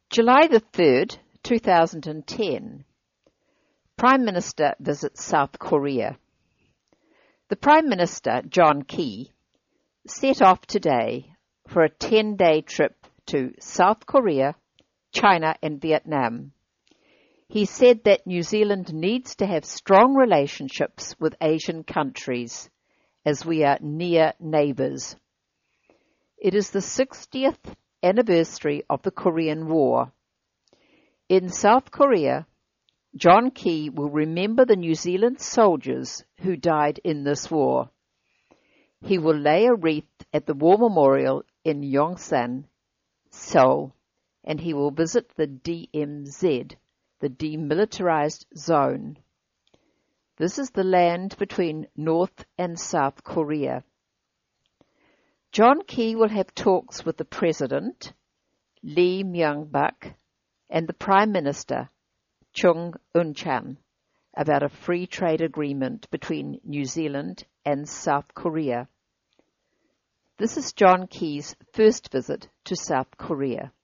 July the 3rd, 2010. Prime Minister visits South Korea. The Prime Minister, John Key, set off today for a 10-day trip to South Korea, China and Vietnam. He said that New Zealand needs to have strong relationships with Asian countries as we are near neighbours. It is the 60th anniversary of the Korean War. In South Korea, John Key will remember the New Zealand soldiers who died in this war. He will lay a wreath at the War Memorial in Yongsan, Seoul, and he will visit the DMZ, the Demilitarized Zone. This is the land between North and South Korea. John Key will have talks with the President, Lee Myung-bak, and the Prime Minister, Chung Eun-chan, about a free trade agreement between New Zealand and South Korea. This is John Key's first visit to South Korea.